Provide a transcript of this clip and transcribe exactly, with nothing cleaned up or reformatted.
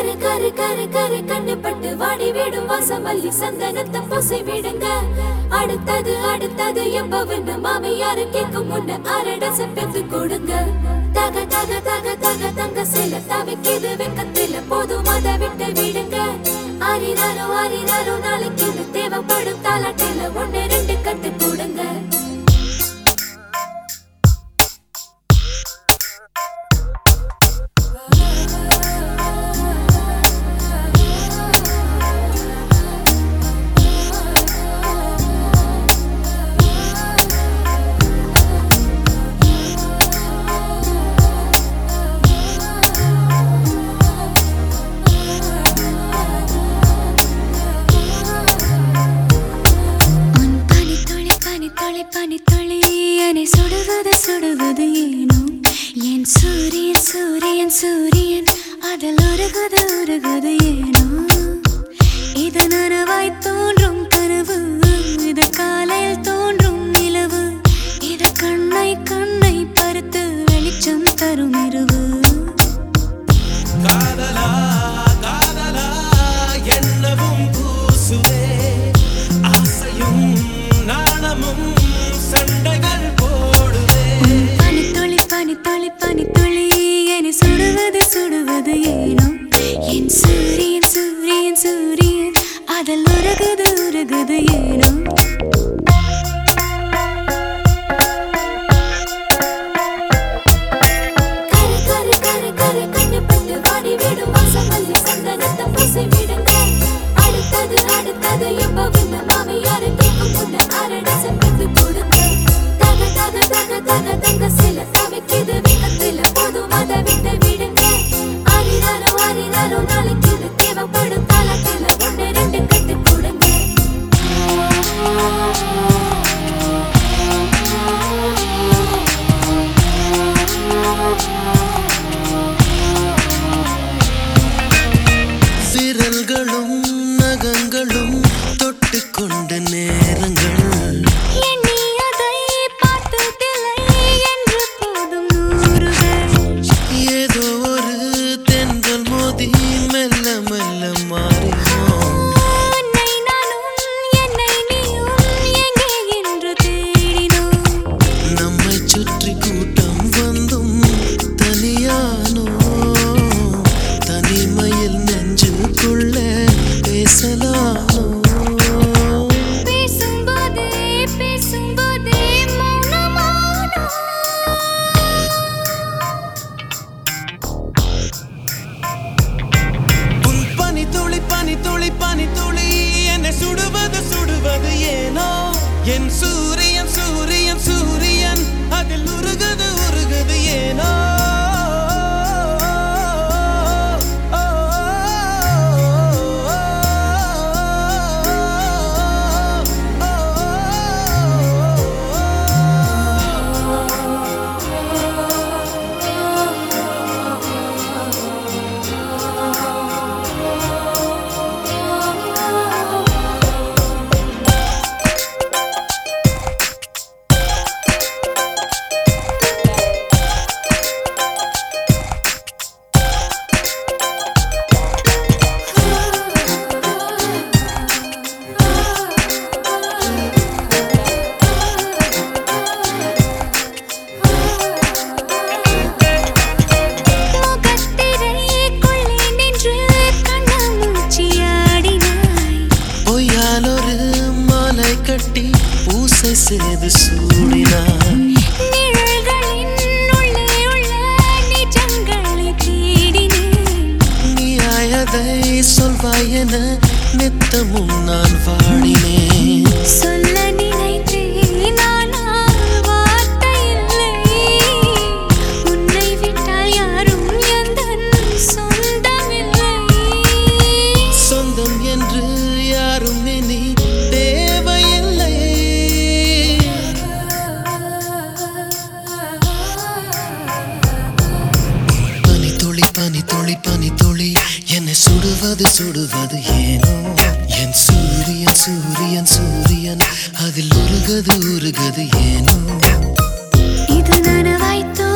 கரு கரு கரு கரு கண்டுபட்டு வாடி விடும் வாசமல்லி சந்தனத்தை பூசி விடுங்க. அடுத்தது அடுத்தது எப்பவன்னு மாமியாரு கேட்கும் முன்ன அரடச பெத்து கொடுங்க. தக தக தக தக தங்க சில தவிக்கிது வெக்கத்தில போதும் அதை விட்டு விடுங்க. ஆரிராரோ ஆரிராரோ நாளைக்கு தேவைப்படும் தாலாட்டில ஒன்னு ரெண்டு கட்டு கொடுங்க. பனி துளி என்னை சுடுவது சுடுவது ஏனோ என் சூரியன் சூரியன் சூரியன் அதில் உருகுது உருகுது ஏனோ. இது நனவாய் தோன்றும் கனவு, இது காலையில் தோன்றும் நிலவு, இது கண்ணை கண்ணை பருத்து வெளிச்சம் தரும் இரவு. காதலா காதலா என்னவும் பூசுவே ஆசையும் நாணமும் சண்டைகள் போடுவே. பனித்துளி பனித்துளி பனித்துளி என்னை சுடுவது சுடுவது ஏனோ என் சூரியன் சூரியன் சூரியன் அதில் உருகுது உருகுது ஏனோ. கரு கரு கரு கரு கண்டுபட்டு வாடி விடும் வாசமல்லி சந்தனத்தை பூசி விடுங்க. அடுத்தது அடுத்தது எப்பவன்னு மாமியாரு கேட்கும் முன்ன அரடச பெத்து கொடுங்க. தக தக தக தக தங்க சில தவிக்கிது வெக்கத்தில போதும் அதை விட்டு விடுங்க. ஆரிராரோ ஆரிராரோ நாளைக்கு தேவைப்படும் தாலாட்டில ஒன்னு ரெண்டு கட்டு கொடுங்க. விரல்களும் நகங்களும் தொட்டுக்கொண்ட நேரங்கள் எண்ணி அதை பார்த்ததில்லை என்று போதும் நூறுகள். ஏதோ ஒரு தென்றல் மோதி மெல்ல மெல்ல மாறினோம். உன்னை நானும் என்னை நீயும் எங்கே என்று தேடினோம். நம்மை சுற்றி கூட்டம் வந்தும் தனியானோ, தனிமையில் நெஞ்சுக்குள்ள பேசலானோ. பேசும்போதே பேசும்போதே மௌனமானோ. உன் பனி துளி பனி துளி பனி துளி என்னை சுடுவது சுடுவது ஏனோ என் சூரியன் சூரியன் சூரியன் அதில் உருகுது உருகுது ஏனோ. முகத்திரைக்குள்ளே நின்று கண்ணாமூச்சியாடினாய். பொய்யாலொரு மாலை கட்டி பூசை செய்து சூடினாய். நிழல்களின் உள்ளே உள்ள நிஜங்களை தேடினேன். நீயாயதை சொல்வாய் என நித்தமும் நான் வாடினேன். சொல்ல நினைத்தேன் ஆனால் வார்த்தை இல்லை. உன்னை விட்டால் யாரும் எந்தன் சொந்தமில்லை. சொந்தம் என்று யாரும் இனி தேவையில்லை. பனி துளி பனி துளி பனி துளி என்னை சுடுவது சுடுவது ஏனோ என் சூரியன் சூரியன் சூரியன் அதில் உருகது உருகது ஏனோ. இது நனவாய் தோன்றும்